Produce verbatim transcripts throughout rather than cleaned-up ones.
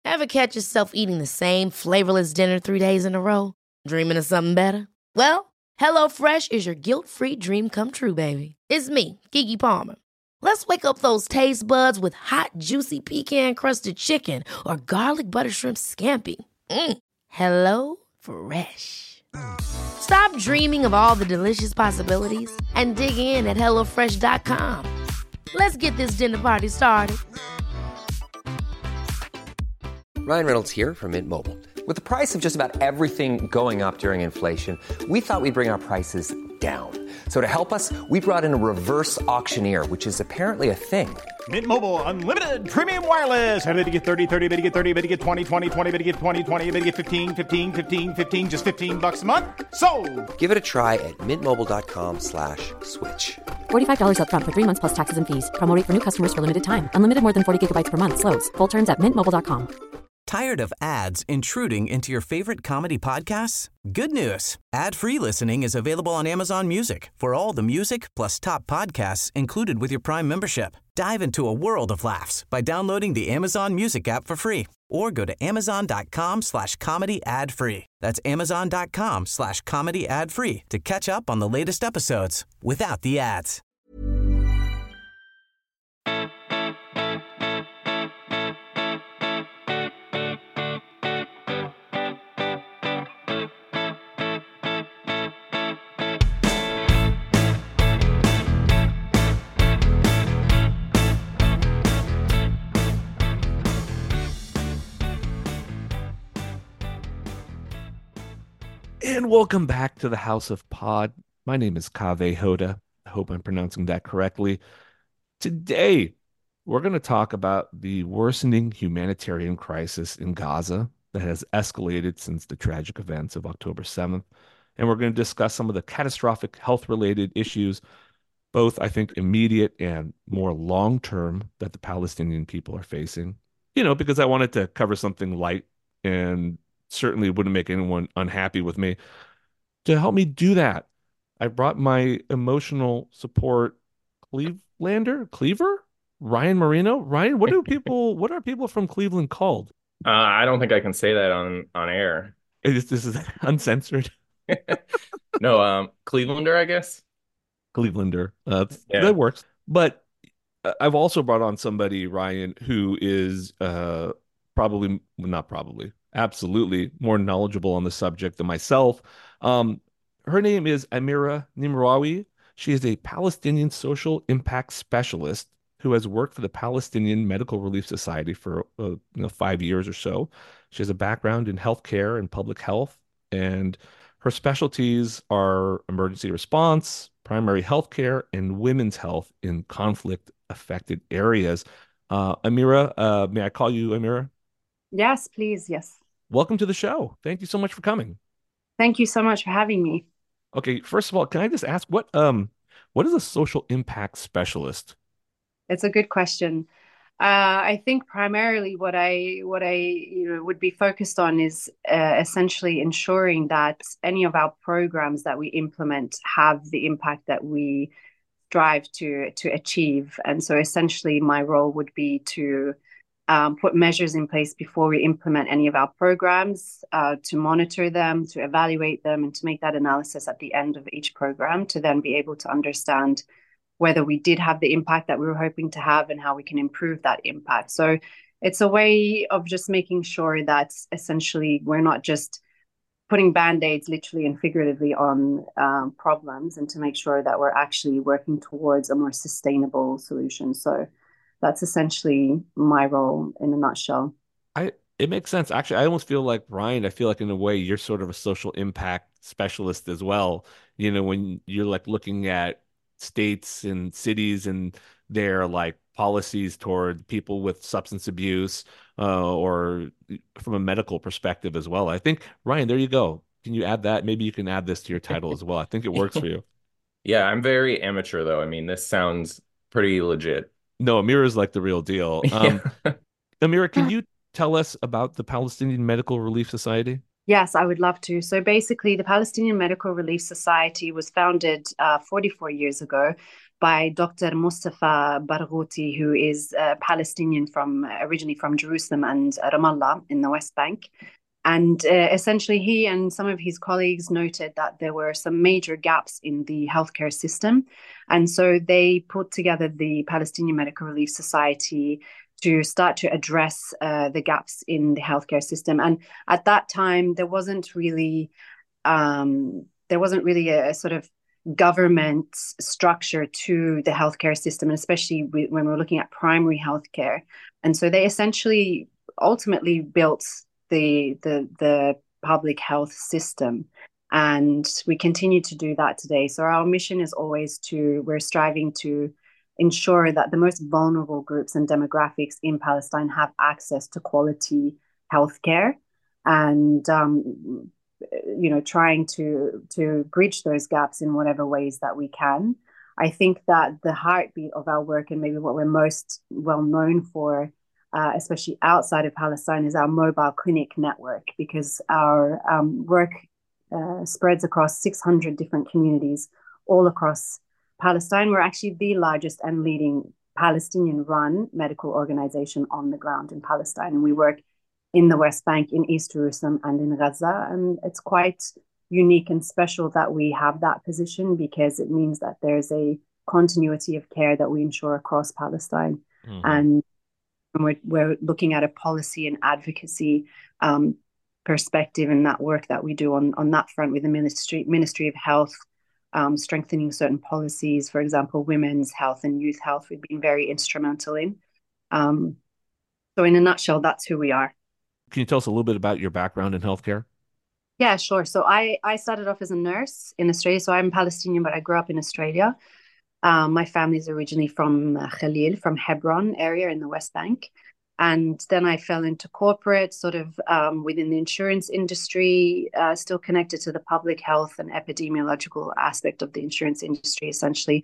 Ever catch yourself eating the same flavorless dinner three days in a row? Dreaming of something better? Well, HelloFresh is your guilt-free dream come true, baby. It's me, Keke Palmer. Let's wake up those taste buds with hot, juicy pecan-crusted chicken or garlic butter shrimp scampi. Mm. Hello Fresh. Stop dreaming of all the delicious possibilities and dig in at hello fresh dot com. Let's get this dinner party started. Ryan Reynolds here from Mint Mobile. With the price of just about everything going up during inflation, we thought we'd bring our prices down. So to help us, we brought in a reverse auctioneer, which is apparently a thing. Mint Mobile Unlimited Premium Wireless. How to get thirty, thirty, how to get thirty, how to get twenty, twenty, twenty, how to get twenty, twenty, how to get fifteen, fifteen, fifteen, fifteen, just fifteen bucks a month? Sold! Give it a try at mintmobile.com slash switch. forty-five dollars up front for three months plus taxes and fees. Promo rate for new customers for limited time. Unlimited more than forty gigabytes per month. Slows full terms at mint mobile dot com. Tired of ads intruding into your favorite comedy podcasts? Good news. Ad-free listening is available on Amazon Music for all the music plus top podcasts included with your Prime membership. Dive into a world of laughs by downloading the Amazon Music app for free or go to amazon.com slash comedy ad free. That's amazon.com slash comedy ad free to catch up on the latest episodes without the ads. And welcome back to the House of Pod. My name is Kaveh Hoda. I hope I'm pronouncing that correctly. Today, we're going to talk about the worsening humanitarian crisis in Gaza that has escalated since the tragic events of October seventh. And we're going to discuss some of the catastrophic health-related issues, both, I think, immediate and more long-term, that the Palestinian people are facing. You know, because I wanted to cover something light and certainly wouldn't make anyone unhappy with me. To help me do that, I brought my emotional support Clevelander, Cleaver, Ryan Marino. Ryan, what do people, what are people from Cleveland called? Uh, I don't think I can say that on on air. Is this is uncensored? No, um, Clevelander, I guess. Clevelander, uh, Yeah. that works. But uh, I've also brought on somebody, Ryan, who is uh, probably, well, not probably, absolutely more knowledgeable on the subject than myself. Um, her name is Amira Nimraoui. She is a Palestinian social impact specialist who has worked for the Palestinian Medical Relief Society for uh, you know, five years or so. She has a background in healthcare and public health, and her specialties are emergency response, primary healthcare, and women's health in conflict-affected areas. Uh, Amira, uh, may I call you Amira? Yes, please. Yes. Welcome to the show. Thank you so much for coming. Thank you so much for having me. Okay, first of all, can I just ask what um what is a social impact specialist? It's a good question. Uh, I think primarily what I what I you know would be focused on is uh, essentially ensuring that any of our programs that we implement have the impact that we strive to to achieve. And so essentially my role would be to um, put measures in place before we implement any of our programs, uh, to monitor them, to evaluate them, and to make that analysis at the end of each program to then be able to understand whether we did have the impact that we were hoping to have and how we can improve that impact. So it's a way of just making sure that essentially we're not just putting band-aids literally and figuratively on um, problems, and to make sure that we're actually working towards a more sustainable solution. So that's essentially my role in a nutshell. I it makes sense. Actually, I almost feel like, Ryan, I feel like in a way you're sort of a social impact specialist as well. You know, when you're like looking at states and cities and their like policies toward people with substance abuse, uh, or from a medical perspective as well. I think, Ryan, there you go. Can you add that? Maybe you can add this to your title as well. I think it works for you. Yeah, I'm very amateur though. I mean, this sounds pretty legit. No, Amira's like the real deal. Um, Yeah. Amira, can you tell us about the Palestinian Medical Relief Society? Yes, I would love to. So basically, the Palestinian Medical Relief Society was founded uh, forty-four years ago by Doctor Mustafa Barghouti, who is a Palestinian from originally from Jerusalem and Ramallah in the West Bank. And uh, essentially, he and some of his colleagues noted that there were some major gaps in the healthcare system. And so they put together the Palestinian Medical Relief Society to start to address uh, the gaps in the healthcare system. And at that time, there wasn't really um, there wasn't really a, a sort of government structure to the healthcare system, and especially when we're looking at primary healthcare. And so they essentially ultimately built the the the public health system, and we continue to do that today. So our mission is always to we're striving to ensure that the most vulnerable groups and demographics in Palestine have access to quality healthcare, and um, you know, trying to to bridge those gaps in whatever ways that we can. I think that the heartbeat of our work, and maybe what we're most well known for, Uh, especially outside of Palestine, is our mobile clinic network, because our um, work uh, spreads across six hundred different communities all across Palestine. We're actually the largest and leading Palestinian-run medical organization on the ground in Palestine, and we work in the West Bank, in East Jerusalem, and in Gaza. And it's quite unique and special that we have that position, because it means that there's a continuity of care that we ensure across Palestine. Mm-hmm. And And we're, we're looking at a policy and advocacy um, perspective in that work that we do on, on that front with the Ministry Ministry of Health, um, strengthening certain policies, for example, women's health and youth health, we've been very instrumental in. Um, so in a nutshell, that's who we are. Can you tell us a little bit about your background in healthcare? Yeah, sure. So I, I started off as a nurse in Australia. So I'm Palestinian, but I grew up in Australia. Um, my family is originally from uh, Khalil, from Hebron area in the West Bank. And then I fell into corporate, sort of um, within the insurance industry, uh, still connected to the public health and epidemiological aspect of the insurance industry, essentially.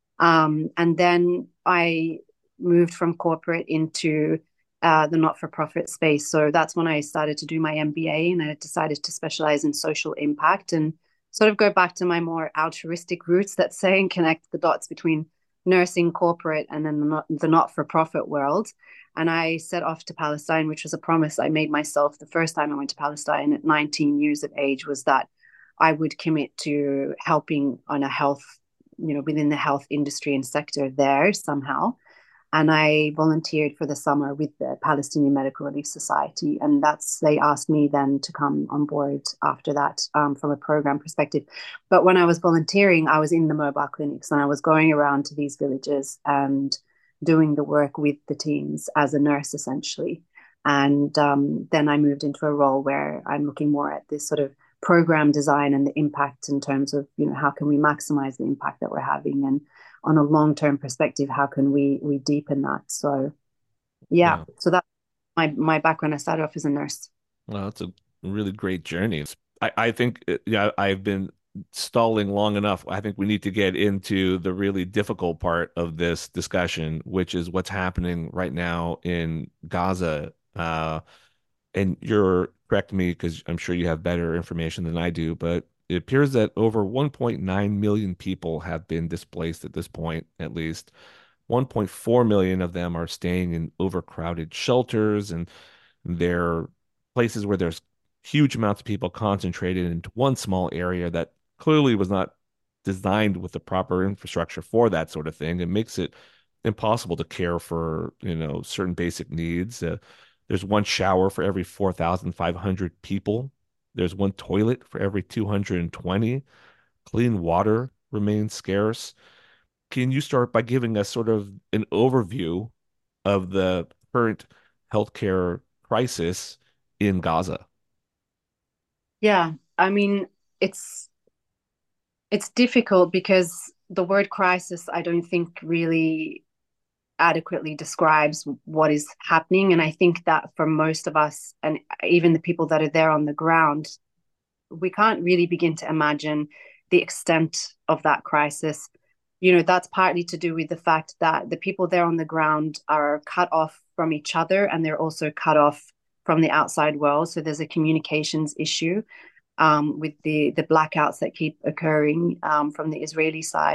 Um, and then I moved from corporate into uh, the not-for-profit space. So that's when I started to do my M B A, and I decided to specialize in social impact and sort of go back to my more altruistic roots, that say, and connect the dots between nursing, corporate, and then the, not, the not-for-profit world. And I set off to Palestine, which was a promise I made myself the first time I went to Palestine at nineteen years of age, was that I would commit to helping on a health, you know, within the health industry and sector there somehow. And I volunteered for the summer with the Palestinian Medical Relief Society. And that's, they asked me then to come on board after that um, from a program perspective. But when I was volunteering, I was in the mobile clinics, and I was going around to these villages and doing the work with the teams as a nurse, essentially. And um, then I moved into a role where I'm looking more at this sort of program design and the impact in terms of, you know, how can we maximize the impact that we're having, and on a long-term perspective, how can we we deepen that? So, yeah, yeah. So that's my my background. I started off as a nurse. Well, that's a really great journey. I I think yeah I've been stalling long enough. I think we need to get into the really difficult part of this discussion, which is what's happening right now in Gaza. Uh, and you're correct me, because I'm sure you have better information than I do, but it appears that over one point nine million people have been displaced at this point, at least. one point four million of them are staying in overcrowded shelters, and they're places where there's huge amounts of people concentrated into one small area that clearly was not designed with the proper infrastructure for that sort of thing. It makes it impossible to care for, you know, certain basic needs. Uh, there's one shower for every four thousand five hundred people. There's one toilet for every two hundred twenty. Clean water remains scarce. Can you start by giving us sort of an overview of the current healthcare crisis in Gaza? Yeah, I mean, it's it's difficult because the word crisis, I don't think, really adequately describes what is happening. And I think that for most of us, and even the people that are there on the ground, we can't really begin to imagine the extent of that crisis. You know, that's partly to do with the fact that the people there on the ground are cut off from each other, and they're also cut off from the outside world. So there's a communications issue um, with the, the blackouts that keep occurring um, from the Israeli side.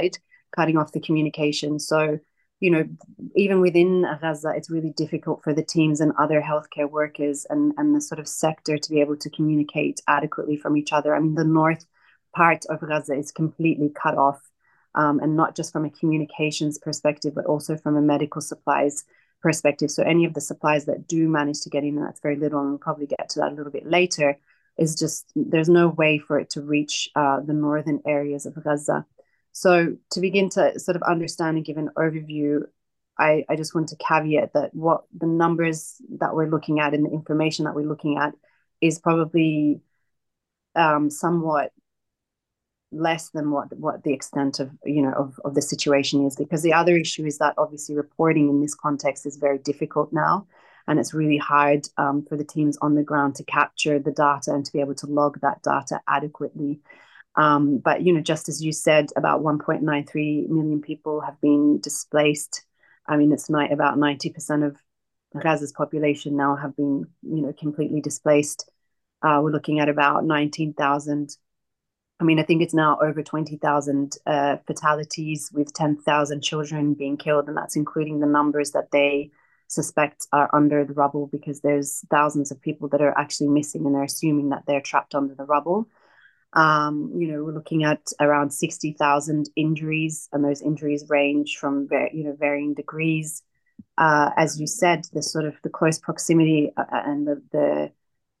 cutting off the communication. So, you know, even within Gaza, it's really difficult for the teams and other healthcare workers and, and the sort of sector to be able to communicate adequately from each other. I mean, the north part of Gaza is completely cut off, um, and not just from a communications perspective, but also from a medical supplies perspective. So any of the supplies that do manage to get in, and that's very little, and we'll probably get to that a little bit later, is just there's no way for it to reach uh, the northern areas of Gaza. So to begin to sort of understand and give an overview, I, I just want to caveat that what the numbers that we're looking at and the information that we're looking at is probably um, somewhat less than what what the extent of you know of, of the situation is, because the other issue is that obviously reporting in this context is very difficult now, and it's really hard um, for the teams on the ground to capture the data and to be able to log that data adequately. Um, but, you know, just as you said, about one point nine three million people have been displaced. I mean, it's not, about ninety percent of Gaza's population now have been, you know, completely displaced. Uh, we're looking at about nineteen thousand. I mean, I think it's now over twenty thousand uh, fatalities, with ten thousand children being killed. And that's including the numbers that they suspect are under the rubble, because there's thousands of people that are actually missing, and they're assuming that they're trapped under the rubble. Um, you know, we're looking at around sixty thousand injuries, and those injuries range from, you know, varying degrees. Uh, as you said, the sort of the close proximity uh, and the the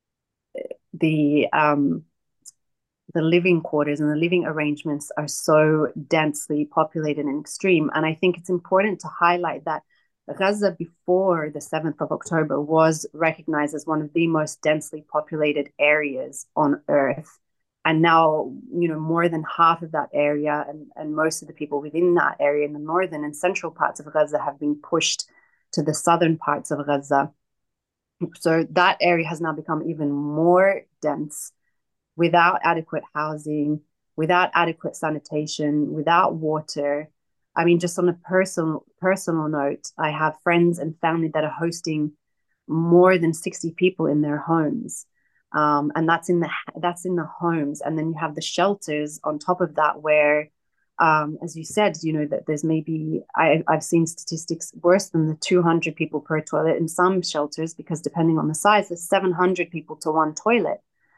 the um, the living quarters and the living arrangements are so densely populated and extreme. And I think it's important to highlight that Gaza, before the seventh of October, was recognized as one of the most densely populated areas on Earth. And now, you know, more than half of that area and, and most of the people within that area in the northern and central parts of Gaza have been pushed to the southern parts of Gaza. So that area has now become even more dense, without adequate housing, without adequate sanitation, without water. I mean, just on a personal personal note, I have friends and family that are hosting more than sixty people in their homes. Um, and that's in the that's in the homes, and then you have the shelters on top of that, where, um, as you said, you know that there's maybe I, I've seen statistics worse than the two hundred people per toilet in some shelters, because depending on the size, there's seven hundred people to one toilet.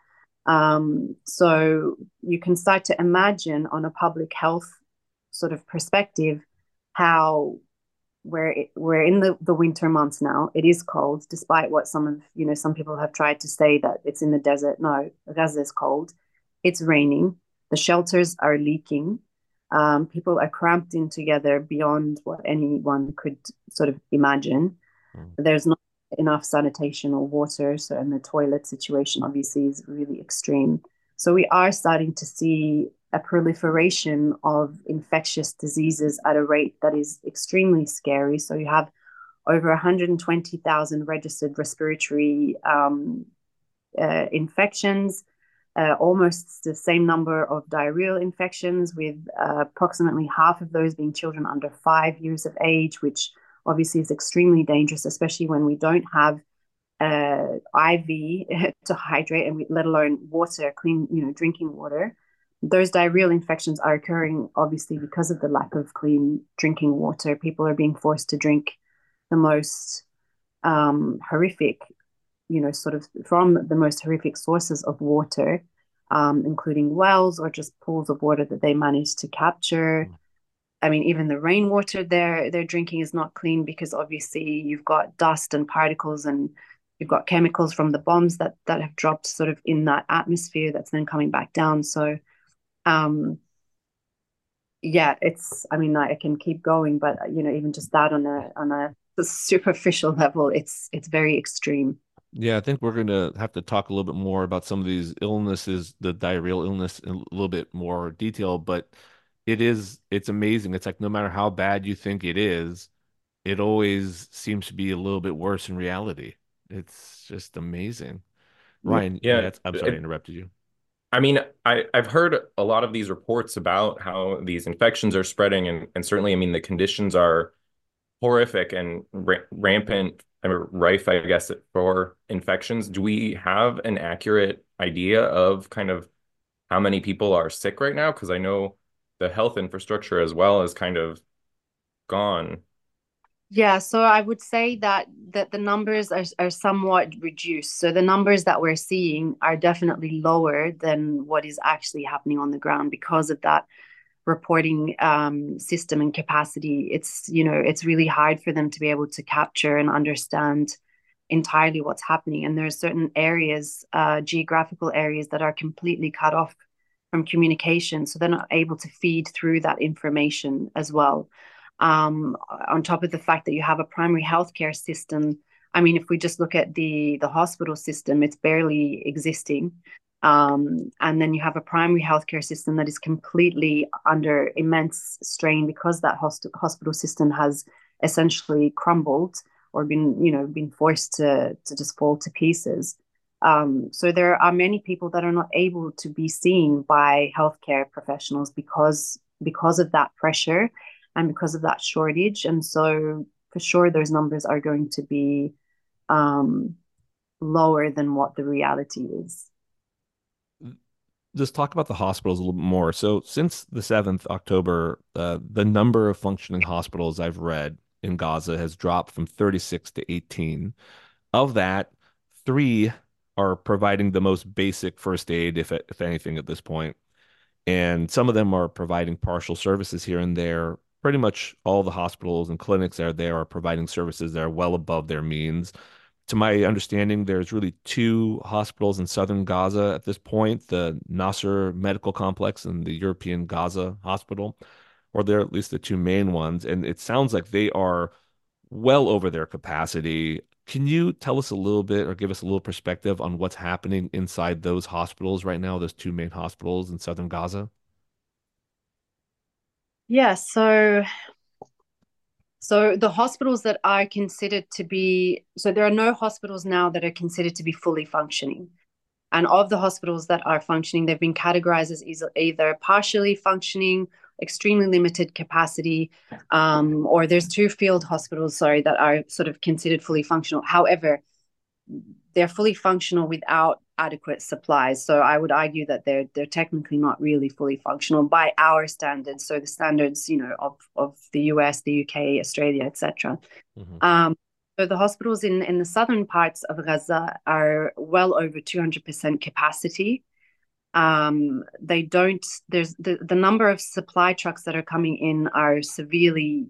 Um, so you can start to imagine, on a public health sort of perspective, how We're it, we're in the, the winter months now. It is cold, despite what some of you know some people have tried to say that it's in the desert. No, Gaza is cold. It's raining. The shelters are leaking. Um, people are cramped in together beyond what anyone could sort of imagine. Mm. There's not enough sanitation or water, so and the toilet situation obviously is really extreme. So we are starting to see a proliferation of infectious diseases at a rate that is extremely scary. So you have over one hundred twenty thousand registered respiratory um, uh, infections, uh, almost the same number of diarrheal infections, with uh, approximately half of those being children under five years of age, which obviously is extremely dangerous, especially when we don't have uh, I V to hydrate, and we, let alone water, clean, you know, drinking water. Those diarrheal infections are occurring obviously because of the lack of clean drinking water. People are being forced to drink the most um, horrific, you know, sort of from the most horrific sources of water, um, including wells or just pools of water that they manage to capture. I mean, even the rainwater they're, they're drinking is not clean, because obviously you've got dust and particles, and you've got chemicals from the bombs that, that have dropped sort of in that atmosphere that's then coming back down. So Um, yeah, it's, I mean, I can keep going, but, you know, even just that on a, on a superficial level, it's, it's very extreme. Yeah, I think we're going to have to talk a little bit more about some of these illnesses, the diarrheal illness, in a little bit more detail, but it is, it's amazing. It's like, no matter how bad you think it is, it always seems to be a little bit worse in reality. It's just amazing. Ryan, yeah, yeah, I'm sorry, it, I interrupted you. I mean, I, I've heard a lot of these reports about how these infections are spreading, and, and certainly, I mean, the conditions are horrific and ra- rampant, I mean, rife, I guess, for infections. Do we have an accurate idea of kind of how many people are sick right now? Because I know the health infrastructure as well is kind of gone. Yeah, so I would say that that the numbers are are somewhat reduced. So the numbers that we're seeing are definitely lower than what is actually happening on the ground because of that reporting um, system and capacity. It's, you know, it's really hard for them to be able to capture and understand entirely what's happening. And there are certain areas, uh, geographical areas that are completely cut off from communication. So they're not able to feed through that information as well. Um, on top of the fact that you have a primary healthcare system. I mean, if we just look at the the hospital system, it's barely existing. Um, and then you have a primary healthcare system that is completely under immense strain because that host- hospital system has essentially crumbled or been, you know, been forced to to just fall to pieces. Um, so there are many people that are not able to be seen by healthcare professionals because because of that pressure and because of that shortage. And so for sure, those numbers are going to be um, lower than what the reality is. Just talk about the hospitals a little bit more. So since the seventh of October, uh, the number of functioning hospitals I've read in Gaza has dropped from thirty-six to eighteen. Of that, three are providing the most basic first aid, if if anything, at this point. And some of them are providing partial services here and there. Pretty much all the hospitals and clinics that are there are providing services that are well above their means. To my understanding, there's really two hospitals in southern Gaza at this point, the Nasser Medical Complex and the European Gaza Hospital, or they're at least the two main ones. And it sounds like they are well over their capacity. Can you tell us a little bit or give us a little perspective on what's happening inside those hospitals right now, those two main hospitals in southern Gaza? Yeah, so so the hospitals that are considered to be, so there are no hospitals now that are considered to be fully functioning. And of the hospitals that are functioning, they've been categorized as either partially functioning, extremely limited capacity, um, or there's two field hospitals, sorry, that are sort of considered fully functional. However, they're fully functional without adequate supplies. So I would argue that they're they're technically not really fully functional by our standards. So the standards, you know, of of the U S, the U K, Australia, et cetera. Mm-hmm. Um, so the hospitals in in the southern parts of Gaza are well over two hundred percent capacity. Um, they don't. There's the the number of supply trucks that are coming in are severely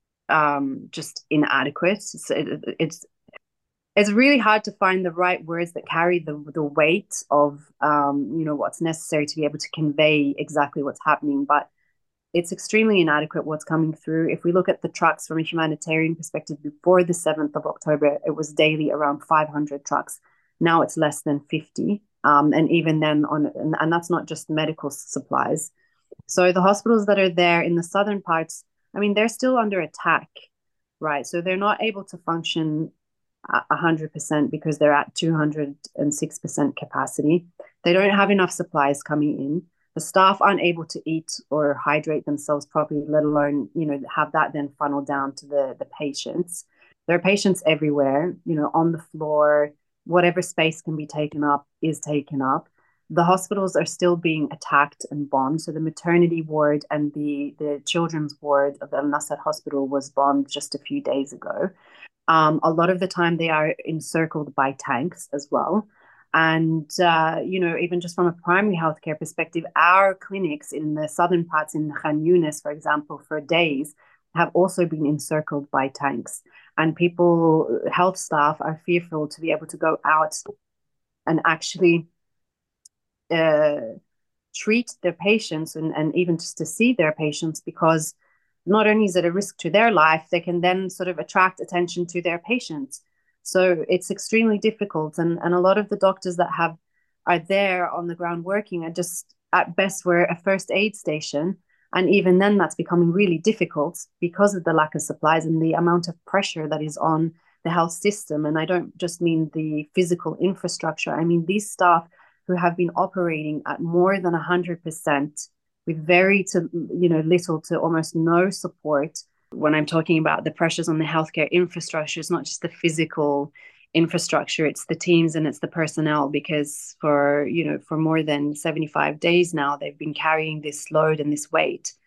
um, just inadequate. It's, it, it's it's really hard to find the right words that carry the the weight of um, you know, what's necessary to be able to convey exactly what's happening. But it's extremely inadequate what's coming through. If we look at the trucks from a humanitarian perspective, before the seventh of October, it was daily around five hundred trucks. Now it's less than fifty. Um, and even then, on and, and that's not just medical supplies. So the hospitals that are there in the southern parts, I mean, they're still under attack, right? So they're not able to function one hundred percent because they're at two hundred six percent capacity. They don't have enough supplies coming in. The staff aren't able to eat or hydrate themselves properly, let alone, you know, have that then funnel down to the, the patients. There are patients everywhere, you know, on the floor. Whatever space can be taken up is taken up. The hospitals are still being attacked and bombed. So the maternity ward and the, the children's ward of the Al Nasser Hospital was bombed just a few days ago. Um, a lot of the time they are encircled by tanks as well. And, uh, you know, even just from a primary healthcare perspective, our clinics in the southern parts in Khan Yunis, for example, for days have also been encircled by tanks. And people, health staff are fearful to be able to go out and actually uh, treat their patients and, and even just to see their patients, because not only is it a risk to their life, they can then sort of attract attention to their patients. So it's extremely difficult. And, and a lot of the doctors that have are there on the ground working are just, at best, we're a first aid station. And even then, that's becoming really difficult because of the lack of supplies and the amount of pressure that is on the health system. And I don't just mean the physical infrastructure. I mean, these staff who have been operating at more than one hundred percent with very to, you know, little to almost no support. When I'm talking about the pressures on the healthcare infrastructure, it's not just the physical infrastructure, it's the teams and it's the personnel, because for, you know, for more than seventy-five days now, they've been carrying this load and this weight.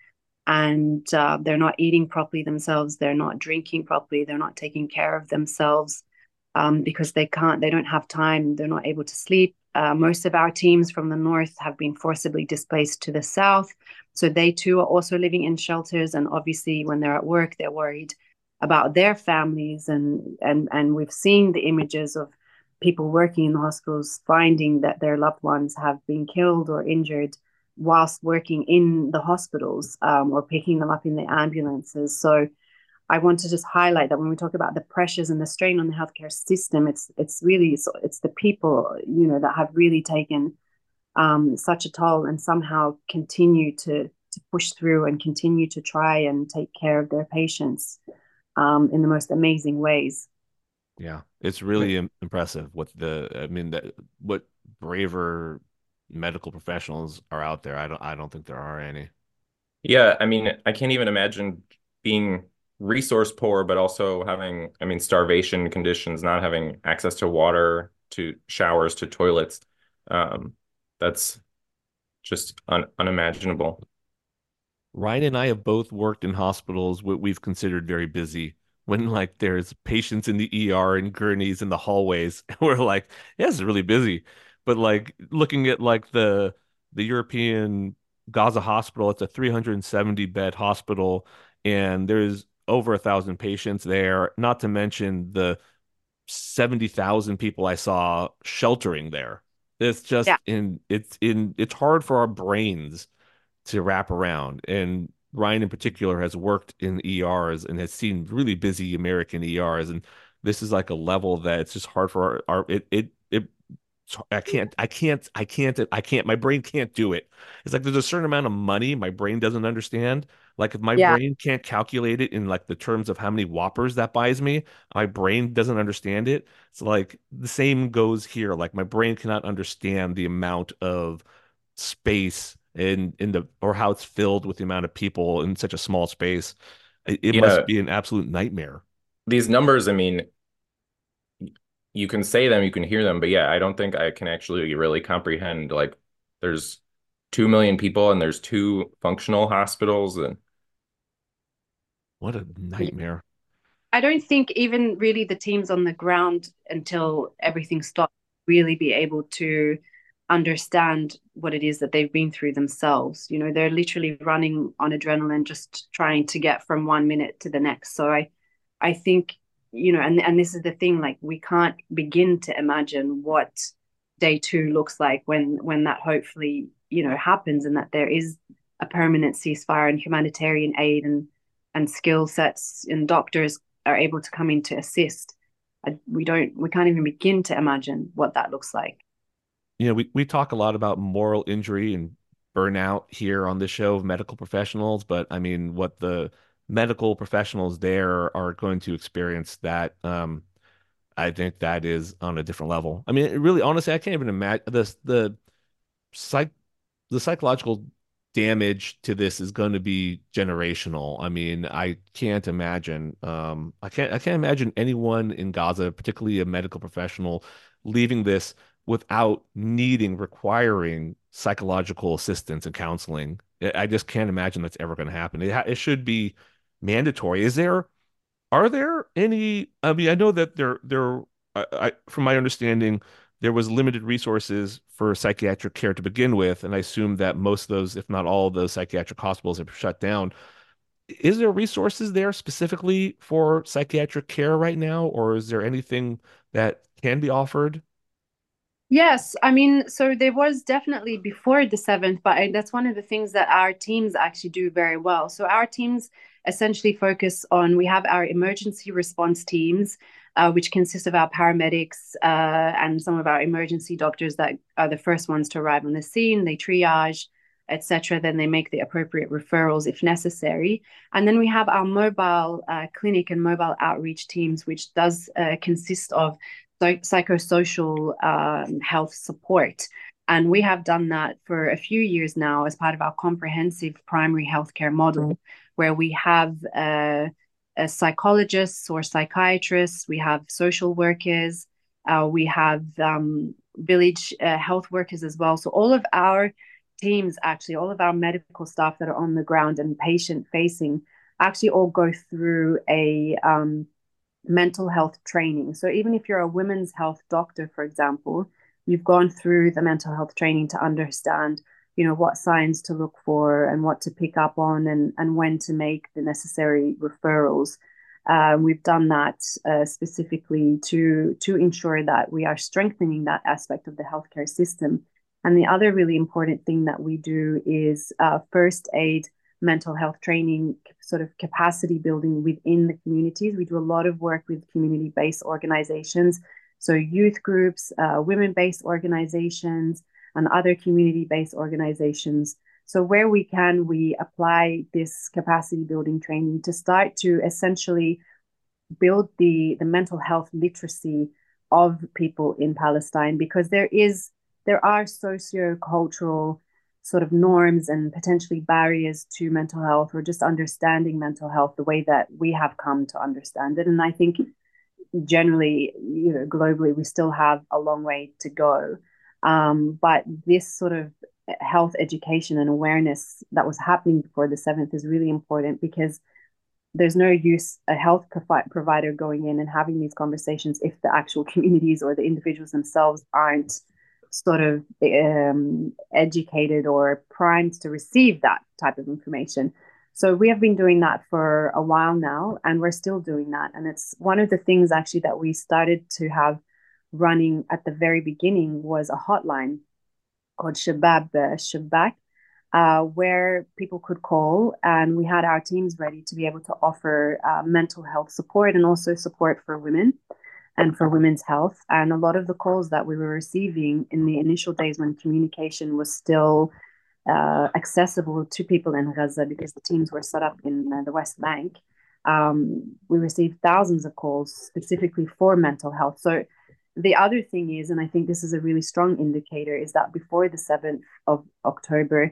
and uh, they're not eating properly themselves. They're not drinking properly. They're not taking care of themselves um, because they can't, they don't have time. They're not able to sleep. Uh, most of our teams from the north have been forcibly displaced to the south. So they too are also living in shelters. And obviously, when they're at work, they're worried about their families. And, and, and we've seen the images of people working in the hospitals finding that their loved ones have been killed or injured whilst working in the hospitals, um, or picking them up in the ambulances. So I want to just highlight that when we talk about the pressures and the strain on the healthcare system, it's it's really it's the people, you know, that have really taken um, such a toll and somehow continue to to push through and continue to try and take care of their patients um, in the most amazing ways. Yeah, it's really im- impressive what the I mean that what braver medical professionals are out there. I don't I don't think there are any. Yeah, I mean, I can't even imagine being resource poor, but also having, I mean, starvation conditions, not having access to water, to showers, to toilets. Um, that's just un unimaginable. Ryan and I have both worked in hospitals what we've considered very busy. When like there's patients in the E R and gurneys in the hallways, we're like, yeah, it's really busy. But like looking at like the the European Gaza hospital, it's a three hundred seventy bed hospital, and there's over a thousand patients there. Not to mention the seventy thousand people I saw sheltering there. It's just Yeah. in it's in it's hard for our brains to wrap around. And Ryan in particular has worked in E Rs and has seen really busy American E Rs. And this is like a level that it's just hard for our, our it it it I can't I can't I can't I can't my brain can't do it. It's like there's a certain amount of money my brain doesn't understand. Like if my Yeah. brain can't calculate it in like the terms of how many Whoppers that buys me, my brain doesn't understand it. It's like the same goes here. Like my brain cannot understand the amount of space in in the or how it's filled with the amount of people in such a small space. It, it must Yeah, be an absolute nightmare. these numbers, I mean, you can say them, you can hear them, but yeah, I don't think I can actually really comprehend. Like, there's two million people and there's two functional hospitals, and What a nightmare. I don't think even really the teams on the ground until everything stopped really be able to understand what it is that they've been through themselves. You know, they're literally running on adrenaline, just trying to get from one minute to the next. So I, I think, you know, and and this is the thing, like we can't begin to imagine what day two looks like when when that hopefully, you know, happens and that there is a permanent ceasefire and humanitarian aid and and skill sets and doctors are able to come in to assist. I, we don't, we can't even begin to imagine what that looks like. You know, we, we talk a lot about moral injury and burnout here on this show of medical professionals, but I mean, what the medical professionals there are going to experience that, um, I think that is on a different level. I mean, it really, honestly, I can't even imagine this, the psych, the psychological damage to this is going to be generational. I mean, I can't imagine, um, I can't, I can't imagine anyone in Gaza, particularly a medical professional, leaving this without needing, requiring psychological assistance and counseling. I I just can't imagine that's ever going to happen. It, ha it should be mandatory. Is there, are there any, I mean, I know that there, there, I, I, from my understanding, there was limited resources for psychiatric care to begin with, and I assume that most of those, if not all of those psychiatric hospitals have shut down. Is there resources there specifically for psychiatric care right now, or is there anything that can be offered? Yes, I mean, so there was definitely before the seventh, but I, that's one of the things that our teams actually do very well. So our teams essentially focus on, we have our emergency response teams, uh, which consist of our paramedics uh, and some of our emergency doctors that are the first ones to arrive on the scene. They triage, et cetera. Then they make the appropriate referrals if necessary. And then we have our mobile uh, clinic and mobile outreach teams, which does uh, consist of psychosocial um, health support. And we have done that for a few years now as part of our comprehensive primary healthcare model, where we have uh, uh, psychologists or psychiatrists, we have social workers, uh, we have um, village uh, health workers as well. So all of our teams, actually, all of our medical staff that are on the ground and patient facing, actually all go through a um, mental health training. So even if you're a women's health doctor, for example, you've gone through the mental health training to understand, you know, what signs to look for and what to pick up on, and, and when to make the necessary referrals. Uh, we've done that uh, specifically to to ensure that we are strengthening that aspect of the healthcare system. And the other really important thing that we do is uh, first aid mental health training, sort of capacity building within the communities. We do a lot of work with community-based organizations, so youth groups, uh, women-based organizations, and other community-based organizations. So where we can, we apply this capacity building training to start to essentially build the, the mental health literacy of people in Palestine, because there is there are socio-cultural sort of norms and potentially barriers to mental health, or just understanding mental health the way that we have come to understand it. And I think generally, you know, globally, we still have a long way to go. Um, but this sort of health education and awareness that was happening before the seventh is really important, because there's no use a health provi- provider going in and having these conversations if the actual communities or the individuals themselves aren't sort of um, educated or primed to receive that type of information. So we have been doing that for a while now, and we're still doing that. And it's one of the things actually that we started to have running at the very beginning was a hotline called Shabab uh, Shabak, uh, where people could call, and we had our teams ready to be able to offer uh, mental health support and also support for women and for women's health. And a lot of the calls that we were receiving in the initial days when communication was still uh, accessible to people in Gaza, because the teams were set up in uh, the West Bank, um, we received thousands of calls specifically for mental health. So the other thing is, and I think this is a really strong indicator, is that before the seventh of October,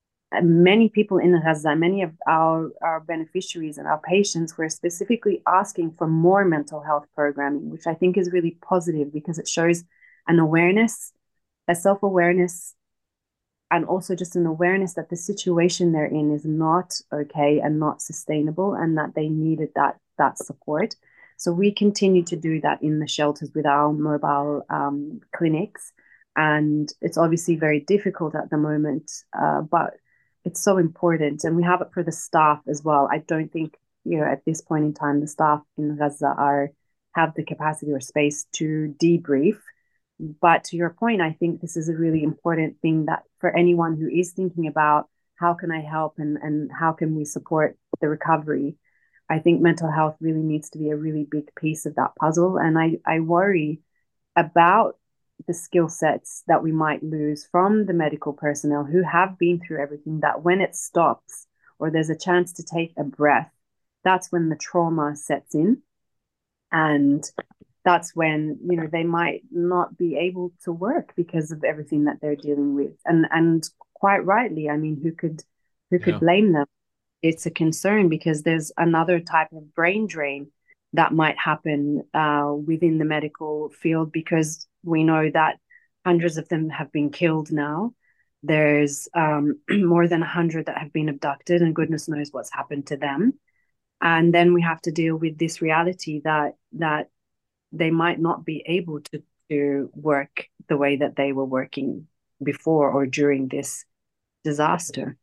many people in Gaza, many of our, our beneficiaries and our patients were specifically asking for more mental health programming, which I think is really positive, because it shows an awareness, a self-awareness, and also just an awareness that the situation they're in is not okay and not sustainable, and that they needed that, that support. So we continue to do that in the shelters with our mobile um, clinics. And it's obviously very difficult at the moment, uh, but it's so important. And we have it for the staff as well. I don't think, you know, at this point in time, the staff in Gaza are have the capacity or space to debrief. But to your point, I think this is a really important thing, that for anyone who is thinking about how can I help and, and how can we support the recovery, I think mental health really needs to be a really big piece of that puzzle. And I, I worry about the skill sets that we might lose from the medical personnel who have been through everything, that when it stops or there's a chance to take a breath, that's when the trauma sets in. And that's when, you know, they might not be able to work because of everything that they're dealing with. And and quite rightly, I mean, who could who could Yeah. blame them? It's a concern, because there's another type of brain drain that might happen uh, within the medical field, because we know that hundreds of them have been killed now. There's um, more than one hundred that have been abducted, and goodness knows what's happened to them. And then we have to deal with this reality that that they might not be able to, to work the way that they were working before or during this disaster.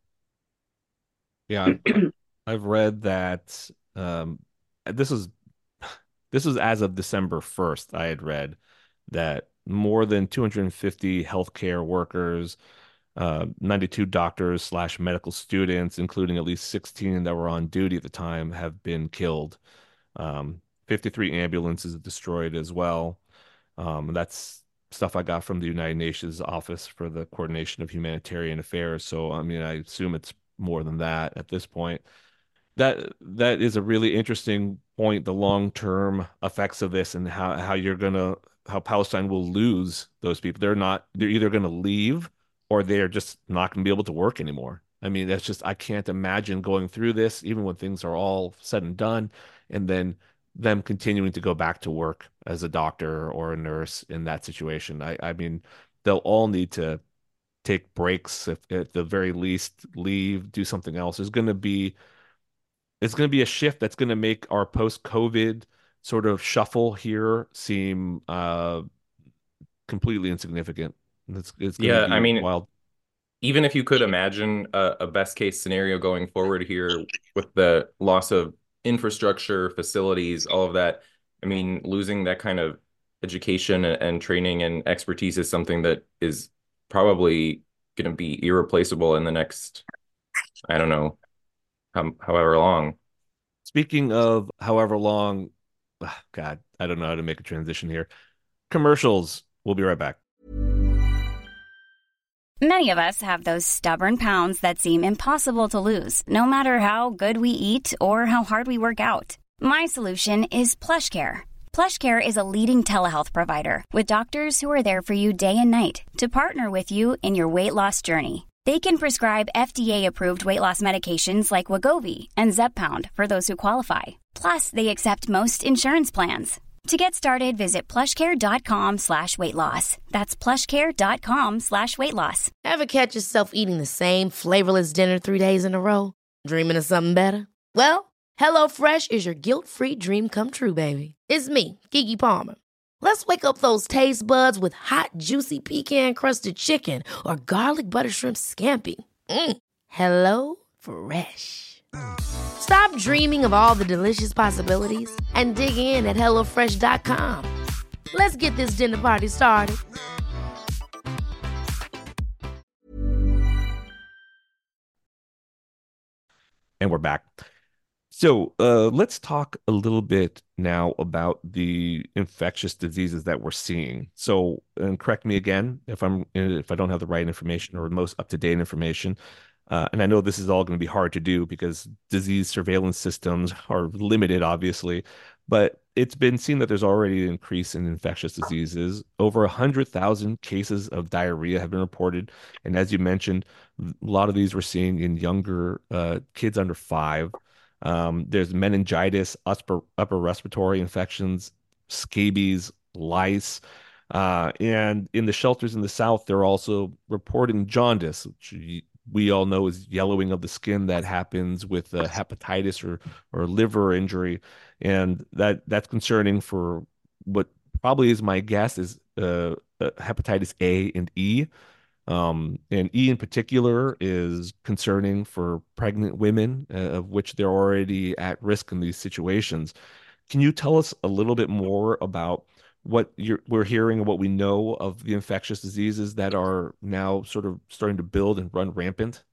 Yeah, I've, I've read that um, this was this was as of December first. I had read that more than two hundred fifty healthcare workers, uh, ninety-two doctors slash medical students, including at least sixteen that were on duty at the time, have been killed. Um, fifty-three ambulances destroyed as well. Um, that's stuff I got from the United Nations Office for the Coordination of Humanitarian Affairs. So, I mean, I assume it's more than that at this point. That that is a really interesting point, the long-term effects of this, and how how you're gonna how Palestine will lose those people. They're not they're either gonna leave, or they're just not gonna be able to work anymore. I mean, that's just, I can't imagine going through this, even when things are all said and done, and then them continuing to go back to work as a doctor or a nurse in that situation. I I mean, they'll all need to take breaks, if at the very least, leave, do something else. There's going to be it's going to be a shift that's going to make our post-COVID sort of shuffle here seem uh, completely insignificant. It's it's going to Yeah, be I mean, wild. even if you could imagine a, a best case scenario going forward here with the loss of infrastructure, facilities, all of that, I mean, losing that kind of education and, and training and expertise is something that is probably going to be irreplaceable in the next, I don't know, um, however long. Speaking of however long, ah, God, I don't know how to make a transition here. Commercials. We'll be right back. Many of us have those stubborn pounds that seem impossible to lose, no matter how good we eat or how hard we work out. My solution is PlushCare. PlushCare is a leading telehealth provider with doctors who are there for you day and night to partner with you in your weight loss journey. They can prescribe F D A-approved weight loss medications like Wegovy and Zepbound for those who qualify. Plus, they accept most insurance plans. To get started, visit plushcare.com slash weight loss. That's plushcare.com slash weight loss. Ever catch yourself eating the same flavorless dinner three days in a row? Dreaming of something better? Well, HelloFresh is your guilt-free dream come true, baby. It's me, Keke Palmer. Let's wake up those taste buds with hot, juicy pecan-crusted chicken or garlic butter shrimp scampi. Mm. Hello Fresh. Stop dreaming of all the delicious possibilities and dig in at hello fresh dot com. Let's get this dinner party started. And we're back. So uh, let's talk a little bit now about the infectious diseases that we're seeing. So, and correct me again if I'm if I don't have the right information or the most up-to-date information. Uh, and I know this is all going to be hard to do because disease surveillance systems are limited, obviously. But it's been seen that there's already an increase in infectious diseases. Over one hundred thousand cases of diarrhea have been reported. And as you mentioned, a lot of these we're seeing in younger uh, kids under five. Um, there's meningitis, upper, upper respiratory infections, scabies, lice. Uh, and in the shelters in the South, they're also reporting jaundice, which we all know is yellowing of the skin that happens with uh, hepatitis or, or liver injury. And that that's concerning for what probably is my guess is uh, uh, hepatitis A and E. Um, and E in particular is concerning for pregnant women, uh, of which they're already at risk in these situations. Can you tell us a little bit more about what you're, we're hearing and what we know of the infectious diseases that are now sort of starting to build and run rampant?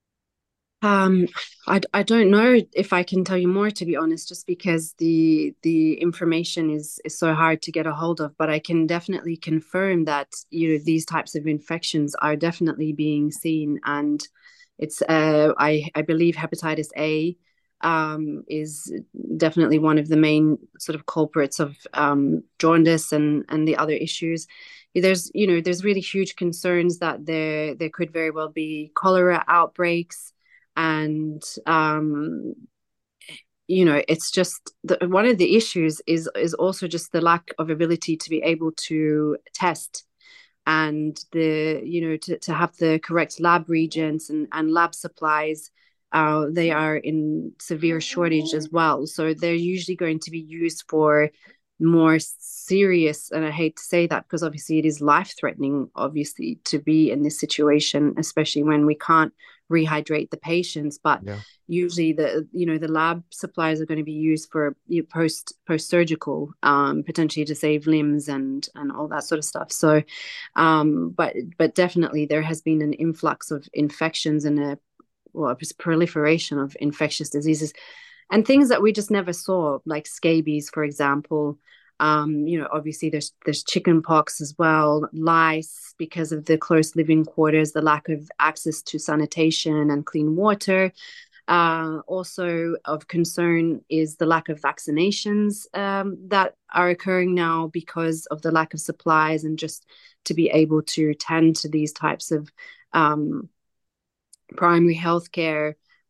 Um, I, I don't know if I can tell you more, to be honest, just because the the information is is so hard to get a hold of. But I can definitely confirm that, you know, these types of infections are definitely being seen, and it's uh, I I believe hepatitis A um, is definitely one of the main sort of culprits of um, jaundice and and the other issues. There's you know there's really huge concerns that there there could very well be cholera outbreaks. And um, you know, it's just the, one of the issues is is also just the lack of ability to be able to test, and the you know to, to have the correct lab reagents and, and lab supplies. Uh, they are in severe shortage as well, so they're usually going to be used for more serious, and I hate to say that because obviously it is life-threatening, obviously, to be in this situation, especially when we can't rehydrate the patients. But yeah. usually the you know the lab supplies are going to be used for you know, post post surgical, um, potentially to save limbs and and all that sort of stuff. So, um, but but definitely there has been an influx of infections and a well, a proliferation of infectious diseases. And things that we just never saw, like scabies, for example. Um, you know, obviously there's there's chicken pox as well, lice because of the close living quarters, the lack of access to sanitation and clean water. Uh, also of concern is the lack of vaccinations um, that are occurring now because of the lack of supplies, and just to be able to tend to these types of um, primary healthcare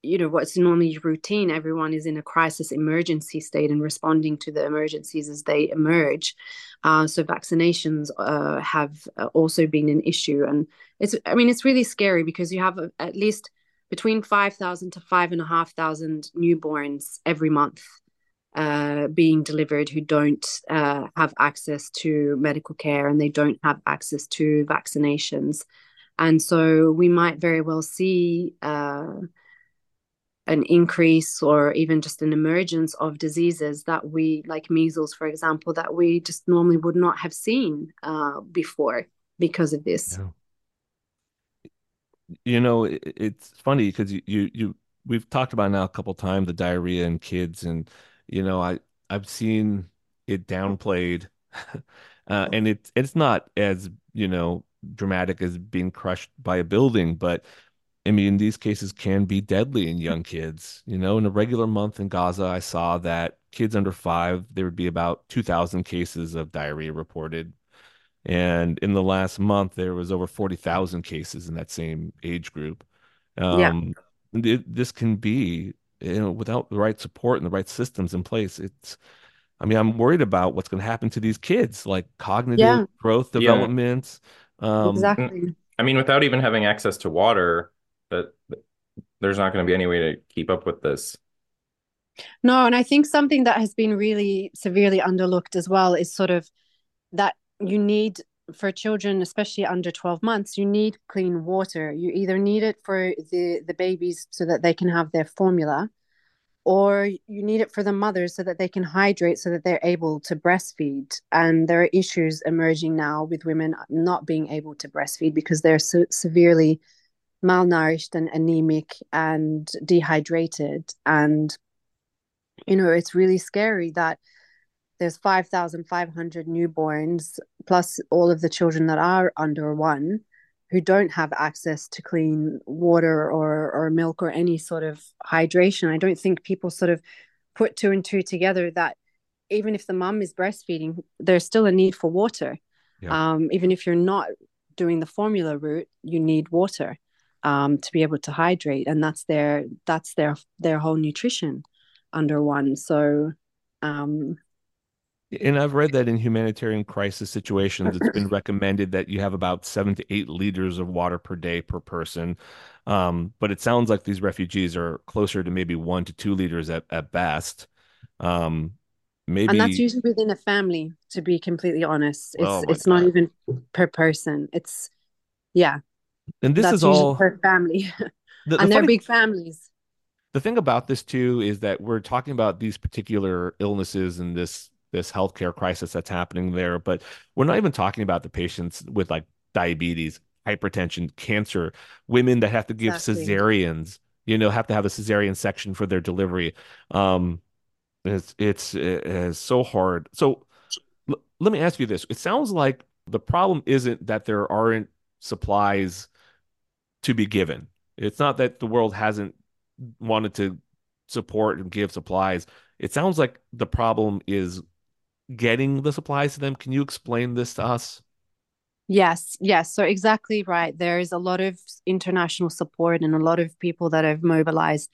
you know, what's normally routine. Everyone is in a crisis emergency state and responding to the emergencies as they emerge. Uh, so vaccinations uh, have uh, also been an issue. And it's, I mean, it's really scary because you have a, at least between five thousand to five and a half thousand newborns every month uh, being delivered who don't uh, have access to medical care, and they don't have access to vaccinations. And so we might very well see uh, an increase or even just an emergence of diseases that we, like measles, for example, that we just normally would not have seen uh, before because of this. Yeah. You know, it, it's funny because you, you you we've talked about now a couple times the diarrhea in kids, and you know, I I've seen it downplayed, uh, and it's it's not as, you know, dramatic as being crushed by a building, but I mean, these cases can be deadly in young kids. You know, in a regular month in Gaza, I saw that kids under five, there would be about two thousand cases of diarrhea reported. And in the last month, there was over forty thousand cases in that same age group. Yeah. Um, it, this can be, you know, without the right support and the right systems in place, it's, I mean, I'm worried about what's going to happen to these kids, like cognitive Yeah, growth Yeah. development. Um, exactly. I mean, without even having access to water, that that there's not going to be any way to keep up with this. No, and I think something that has been really severely underlooked as well is sort of that you need, for children, especially under twelve months, you need clean water. You either need it for the, the babies so that they can have their formula, or you need it for the mothers so that they can hydrate so that they're able to breastfeed. And there are issues emerging now with women not being able to breastfeed because they're so severely malnourished and anemic and dehydrated. And, you know, it's really scary that there's five thousand five hundred newborns, plus all of the children that are under one, who don't have access to clean water or, or milk or any sort of hydration. I don't think people sort of put two and two together that even if the mum is breastfeeding, there's still a need for water. Yeah. Um, even if you're not doing the formula route, you need water um, to be able to hydrate. And that's their, that's their, their whole nutrition under one. So, um, And I've read that in humanitarian crisis situations, it's been recommended that you have about seven to eight liters of water per day per person. Um, but it sounds like these refugees are closer to maybe one to two liters at, at best. Um, and that's maybe, usually within a family, to be completely honest. It's oh my it's not God. even per person. It's yeah, And this is that's usually all per family. the, the And they're funny big families. the thing about this too is that we're talking about these particular illnesses and this this healthcare crisis that's happening there, but we're not even talking about the patients with like diabetes, hypertension, cancer, women that have to give Exactly. cesareans, you know, have to have a cesarean section for their delivery. Um, it's it's it's so hard. So l- let me ask you this. It sounds like the problem isn't that there aren't supplies to be given. It's not that the world hasn't wanted to support and give supplies. It sounds like the problem is getting the supplies to them. Can you explain this to us? Yes, yes. So exactly right. There is a lot of international support and a lot of people that have mobilized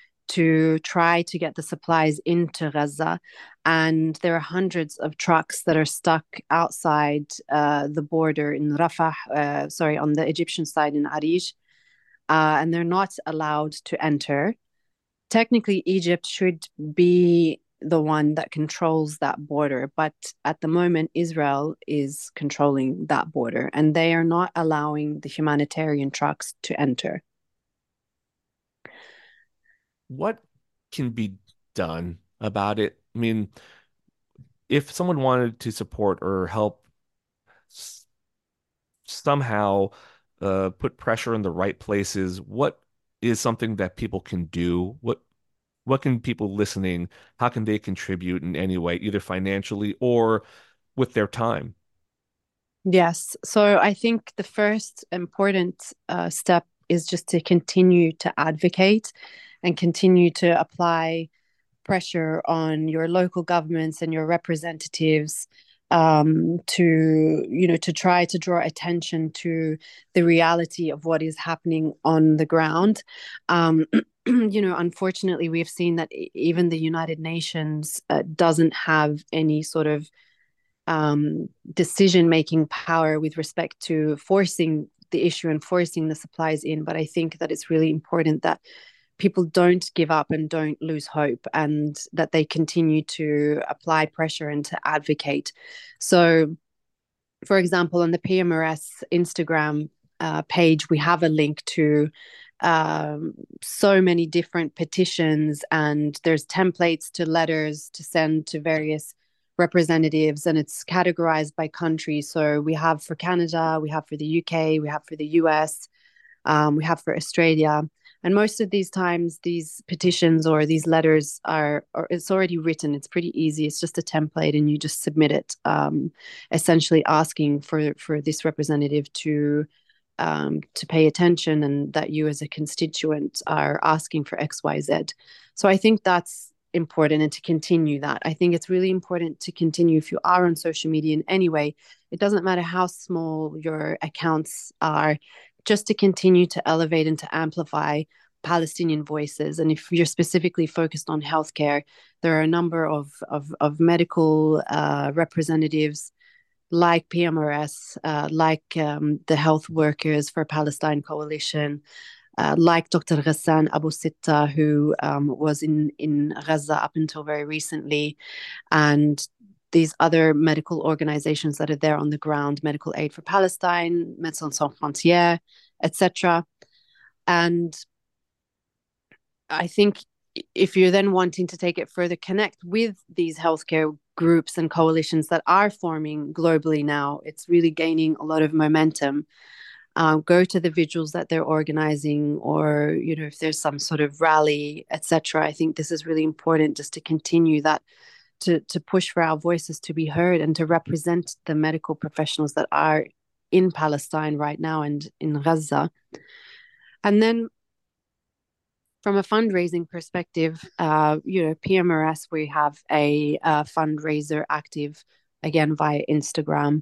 to try to get the supplies into Gaza. And there are hundreds of trucks that are stuck outside uh, the border in Rafah, uh, sorry, on the Egyptian side in Arish, uh, and they're not allowed to enter. Technically, Egypt should be the one that controls that border, but at the moment, Israel is controlling that border, and they are not allowing the humanitarian trucks to enter. What can be done about it? I mean, if someone wanted to support or help s- somehow uh, put pressure in the right places, what is something that people can do? What what can people listening, how can they contribute in any way, either financially or with their time? Yes. So I think the first important uh, step is just to continue to advocate and continue to apply pressure on your local governments and your representatives um, to, you know, to try to draw attention to the reality of what is happening on the ground. Um, you know, unfortunately, we've seen that e- even the United Nations uh, doesn't have any sort of um, decision-making power with respect to forcing the issue and forcing the supplies in. But I think that it's really important that people don't give up and don't lose hope, and that they continue to apply pressure and to advocate. So, for example, on the P M R S Instagram uh, page, we have a link to um, so many different petitions, and there's templates to letters to send to various representatives, and it's categorized by country. So we have for Canada, we have for the U K, we have for the U S, um, we have for Australia. And most of these times, these petitions or these letters are, or it's already written. It's pretty easy. It's just a template, and you just submit it, um, essentially asking for for this representative to um, to pay attention, and that you as a constituent are asking for X, Y, Z. So I think that's important, and to continue that. I think it's really important to continue if you are on social media in any way. It doesn't matter how small your accounts are, just to continue to elevate and to amplify Palestinian voices. And if you're specifically focused on healthcare, there are a number of, of, of medical uh, representatives like P M R S, uh, like um, the Health Workers for Palestine Coalition, uh, like Doctor Ghassan Abu Sitta, who um, was in, in Gaza up until very recently, and these other medical organizations that are there on the ground, Medical Aid for Palestine, Médecins Sans Frontières, et cetera. And I think if you're then wanting to take it further, connect with these healthcare groups and coalitions that are forming globally now. It's really gaining a lot of momentum. Uh, go to the vigils that they're organizing, or, you know, if there's some sort of rally, et cetera. I think this is really important, just to continue that, to to push for our voices to be heard and to represent the medical professionals that are in Palestine right now and in Gaza. And then from a fundraising perspective, uh, you know, P M R S, we have a, a fundraiser active, again, via Instagram,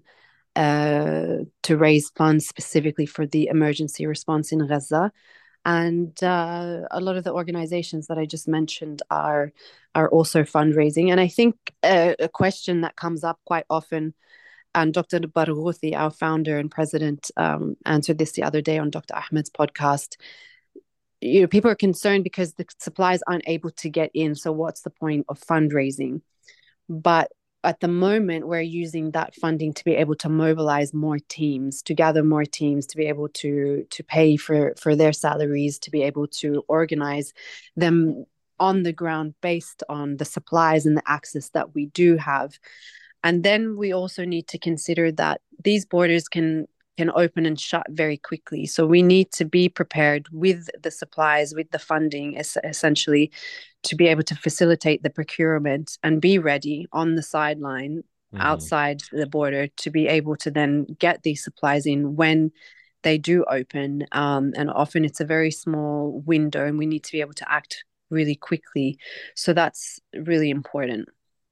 uh, to raise funds specifically for the emergency response in Gaza. And uh, a lot of the organizations that I just mentioned are are also fundraising. And I think a, a question that comes up quite often, and Doctor Barghouti, our founder and president, um, answered this the other day on Doctor Ahmed's podcast. You know, people are concerned because the supplies aren't able to get in. So what's the point of fundraising? But at the moment, we're using that funding to be able to mobilize more teams, to gather more teams, to be able to to pay for, for their salaries, to be able to organize them on the ground based on the supplies and the access that we do have. And then we also need to consider that these borders can can open and shut very quickly. So we need to be prepared with the supplies, with the funding, es- essentially, to be able to facilitate the procurement and be ready on the sideline, mm-hmm. outside the border, to be able to then get these supplies in when they do open. Um, and often it's a very small window, and we need to be able to act really quickly. So that's really important.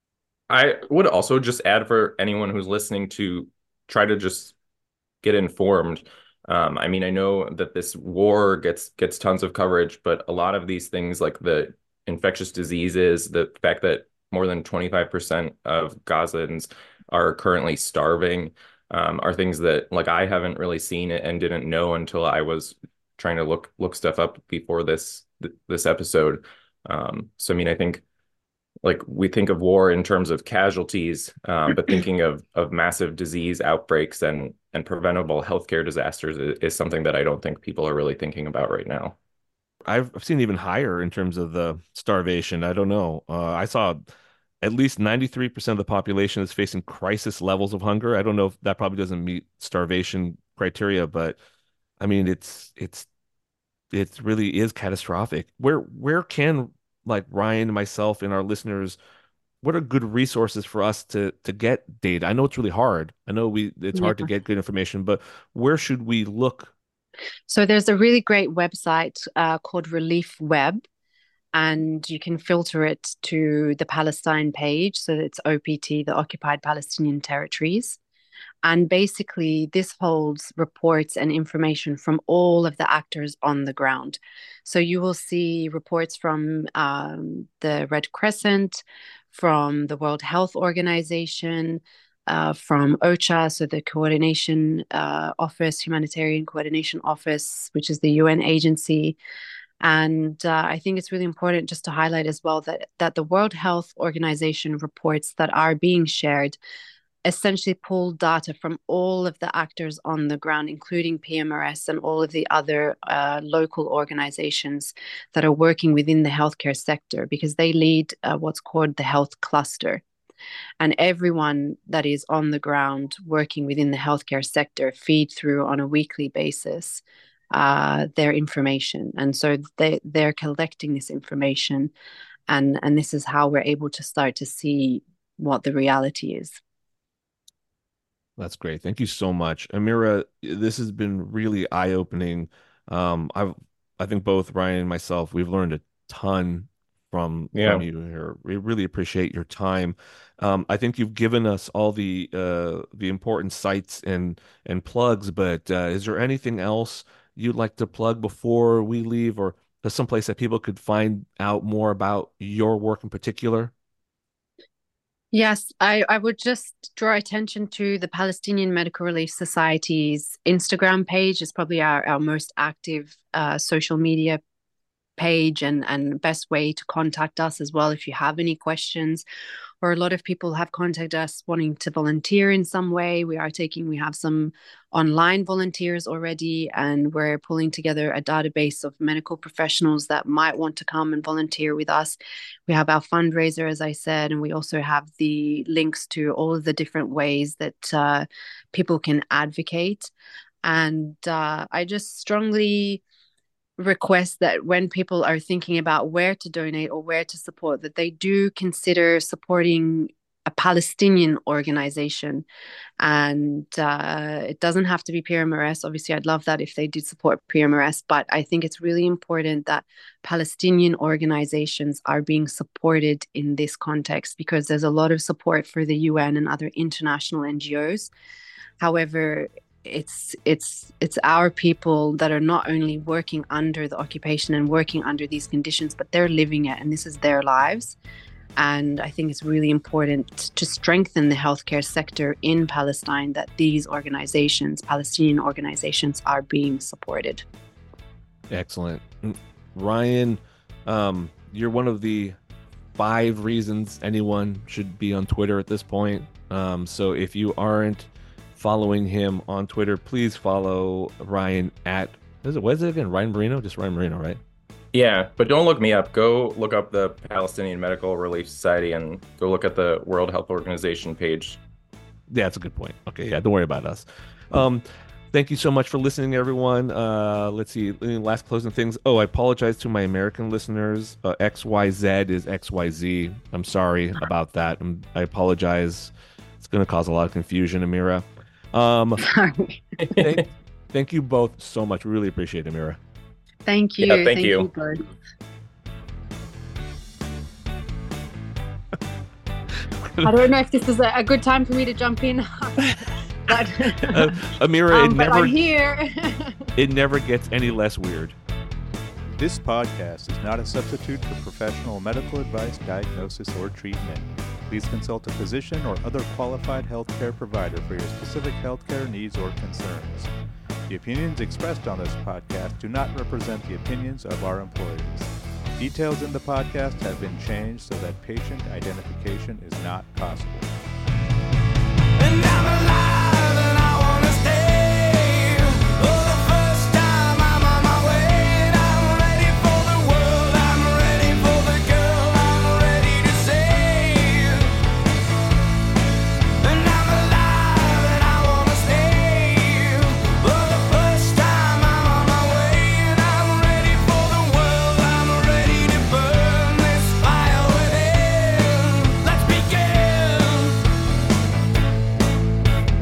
I would also just add, for anyone who's listening, to try to just get informed. Um, I mean, I know that this war gets gets tons of coverage, but a lot of these things, like the infectious diseases, the fact that more than twenty-five percent of Gazans are currently starving, um, are things that, like, I haven't really seen it and didn't know until I was trying to look look stuff up before this th- this episode. Um, so, I mean, I think, like, we think of war in terms of casualties, um, but thinking of of massive disease outbreaks and and preventable healthcare disasters is, is something that I don't think people are really thinking about right now. I've seen even higher in terms of the starvation. I don't know. Uh, I saw at least ninety-three percent of the population is facing crisis levels of hunger. I don't know if that probably doesn't meet starvation criteria, but I mean, it's it's it really is catastrophic. Where where can, like, Ryan, myself, and our listeners, what are good resources for us to to get data? I know it's really hard. I know we it's hard Yeah. to get good information, but where should we look? So there's a really great website uh, called Relief Web, and you can filter it to the Palestine page. So it's O P T, the Occupied Palestinian Territories. And basically, this holds reports and information from all of the actors on the ground. So you will see reports from um, the Red Crescent, from the World Health Organization, uh, from OCHA, so the Coordination uh, Office, Humanitarian Coordination Office, which is the U N agency. And uh, I think it's really important just to highlight as well that, that the World Health Organization reports that are being shared essentially pull data from all of the actors on the ground, including P M R S and all of the other uh, local organizations that are working within the healthcare sector, because they lead uh, what's called the health cluster. And everyone that is on the ground working within the healthcare sector feed through on a weekly basis uh, their information. And so they, they're collecting this information. And, and this is how we're able to start to see what the reality is. That's great. Thank you so much, Amira. This has been really eye-opening. Um, I've, I think both Ryan and myself, we've learned a ton from, yeah. from you here. We really appreciate your time. Um, I think you've given us all the uh, the important sites and and plugs, but uh, is there anything else you'd like to plug before we leave, or someplace that people could find out more about your work in particular? Yes, I, I would just draw attention to the Palestinian Medical Relief Society's Instagram page. It's probably our, our most active uh, social media page and, and best way to contact us as well if you have any questions. Or a lot of people have contacted us wanting to volunteer in some way. We are taking, we have some online volunteers already, and we're pulling together a database of medical professionals that might want to come and volunteer with us. We have our fundraiser, as I said, and we also have the links to all of the different ways that uh, people can advocate. And uh, I just strongly request that when people are thinking about where to donate or where to support, that they do consider supporting a Palestinian organization. And uh, it doesn't have to be P M R S. Obviously, I'd love that if they did support P M R S, but I think it's really important that Palestinian organizations are being supported in this context, because there's a lot of support for the U N and other international N G Os. However, it's it's it's our people that are not only working under the occupation and working under these conditions, but they're living it, and this is their lives. And I think it's really important to strengthen the healthcare sector in Palestine, that these organizations, Palestinian organizations, are being supported. Excellent. Ryan, um, you're one of the five reasons anyone should be on Twitter at this point. Um, so if you aren't following him on Twitter, please follow Ryan at, is it, what is it again? Ryan Marino? Just Ryan Marino, right? Yeah, but don't look me up. Go look up the Palestinian Medical Relief Society and go look at the World Health Organization page. Yeah, that's a good point. Okay, yeah, don't worry about us. Um, thank you so much for listening, everyone. Uh, let's see, last closing things. Oh, I apologize to my American listeners. Uh, X Y Z is X Y Z. I'm sorry about that. I'm, I apologize. It's going to cause a lot of confusion, Amira. Um, Sorry. thank, thank you both so much. We really appreciate it, Amira. Thank you. Yeah, thank thank you. you both. I don't know if this is a, a good time for me to jump in. but, uh, Amira, um, it but never I'm here. it never gets any less weird. This podcast is not a substitute for professional medical advice, diagnosis, or treatment. Please consult a physician or other qualified healthcare provider for your specific healthcare needs or concerns. The opinions expressed on this podcast do not represent the opinions of our employees. Details in the podcast have been changed so that patient identification is not possible. And I'm alive and I wanna stay. For the first time I'm on my way, and I'm ready for the world, I'm ready for the girl, I'm ready to save. And I'm alive and I wanna stay. For the first time I'm on my way, and I'm ready for the world, I'm ready to burn this fire within. Let's begin.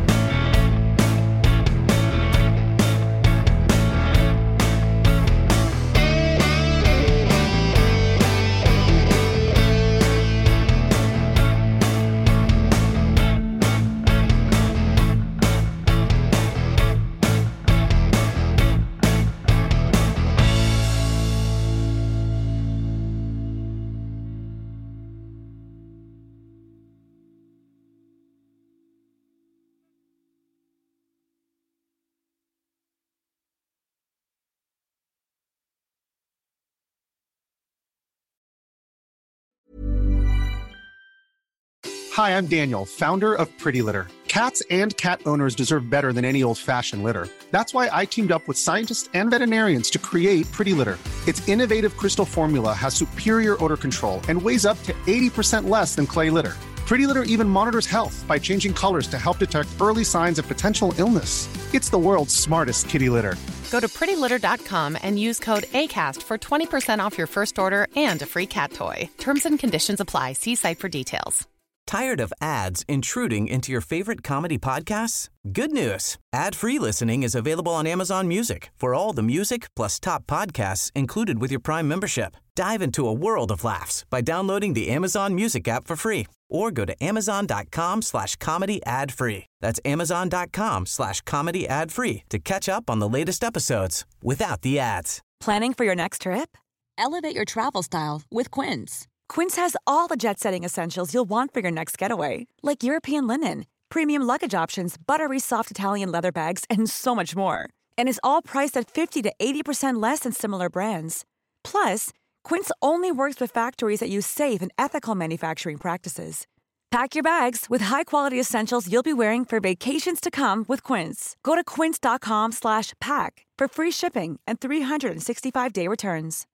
Hi, I'm Daniel, founder of Pretty Litter. Cats and cat owners deserve better than any old-fashioned litter. That's why I teamed up with scientists and veterinarians to create Pretty Litter. Its innovative crystal formula has superior odor control and weighs up to eighty percent less than clay litter. Pretty Litter even monitors health by changing colors to help detect early signs of potential illness. It's the world's smartest kitty litter. Go to pretty litter dot com and use code ACAST for twenty percent off your first order and a free cat toy. Terms and conditions apply. See site for details. Tired of ads intruding into your favorite comedy podcasts? Good news. Ad-free listening is available on Amazon Music for all the music plus top podcasts included with your Prime membership. Dive into a world of laughs by downloading the Amazon Music app for free or go to amazon.com slash comedy ad free. That's amazon.com slash comedy ad free to catch up on the latest episodes without the ads. Planning for your next trip? Elevate your travel style with Quince. Quince has all the jet-setting essentials you'll want for your next getaway, like European linen, premium luggage options, buttery soft Italian leather bags, and so much more. And is all priced at fifty to eighty percent less than similar brands. Plus, Quince only works with factories that use safe and ethical manufacturing practices. Pack your bags with high-quality essentials you'll be wearing for vacations to come with Quince. Go to quince.com slash pack for free shipping and three sixty-five day returns.